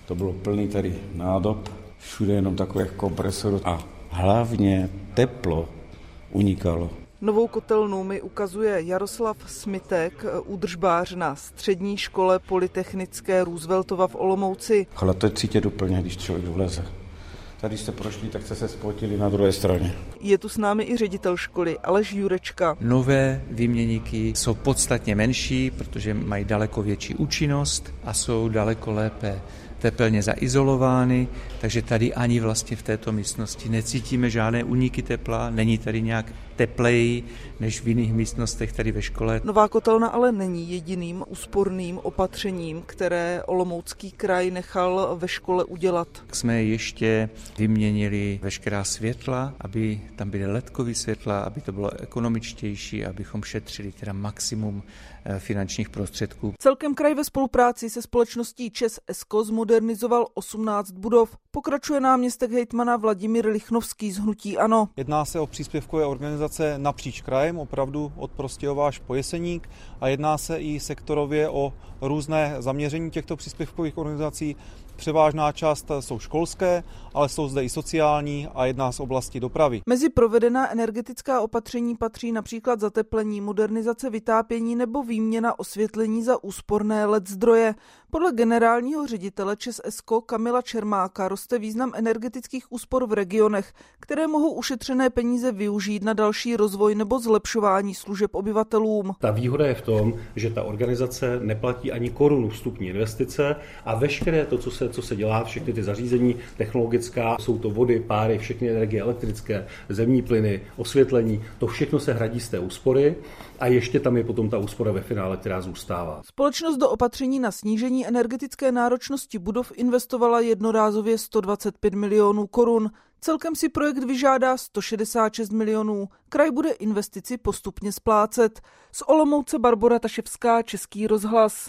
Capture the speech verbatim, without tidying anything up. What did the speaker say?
To bylo plný tady nádob, všude jenom takových kompresorů a hlavně teplo unikalo. Novou kotelnu mi ukazuje Jaroslav Smitek, údržbář na střední škole Polytechnické Rooseveltova v Olomouci. Chlad to je cítit úplně, když člověk vleze. Tady jste prošli, tak jste se spotili na druhé straně. Je tu s námi i ředitel školy Aleš Jurečka. Nové výměníky jsou podstatně menší, protože mají daleko větší účinnost a jsou daleko lépe tepelně zaizolovány, takže tady ani vlastně v této místnosti necítíme žádné úniky tepla, není tady nějak tepleji než v jiných místnostech tady ve škole. Nová kotelna ale není jediným úsporným opatřením, které Olomoucký kraj nechal ve škole udělat. Jsme ještě vyměnili veškerá světla, aby tam byly ledkový světla, aby to bylo ekonomičtější, abychom šetřili teda maximum finančních prostředků. Celkem kraj ve spolupráci se společností ČEZ ESCO zmodernizoval osmnáct budov. Pokračuje náměstek hejtmana Vladimír Lichnovský z hnutí ANO. Jedná se o příspěvkové organizace napříč krajem, opravdu od Prostějova až po Jeseník, a jedná se i sektorově o různé zaměření těchto příspěvkových organizací. Převážná část jsou školské, ale jsou zde i sociální a jedná z oblasti dopravy. Mezi provedená energetická opatření patří například zateplení, modernizace vytápění nebo výměna osvětlení za úsporné el é dé zdroje. Podle generálního ředitele ČEZ ESCO Kamila Čermáka roste význam energetických úspor v regionech, které mohou ušetřené peníze využít na další rozvoj nebo zlepšování služeb obyvatelům. Ta výhoda je v tom, že ta organizace neplatí ani korunu vstupní investice a veškeré to, co se, co se dělá, všechny ty zařízení technologická, jsou to vody, páry, všechny energie elektrické, zemní plyny, osvětlení, to všechno se hradí z té úspory a ještě tam je potom ta úspora ve finále, která zůstává. Společnost do opatření na snížení energetické náročnosti budov investovala jednorázově sto dvacet pět milionů korun. Celkem si projekt vyžádá sto šedesát šest milionů. Kraj bude investici postupně splácet. Z Olomouce Barbora Taševská, Český rozhlas.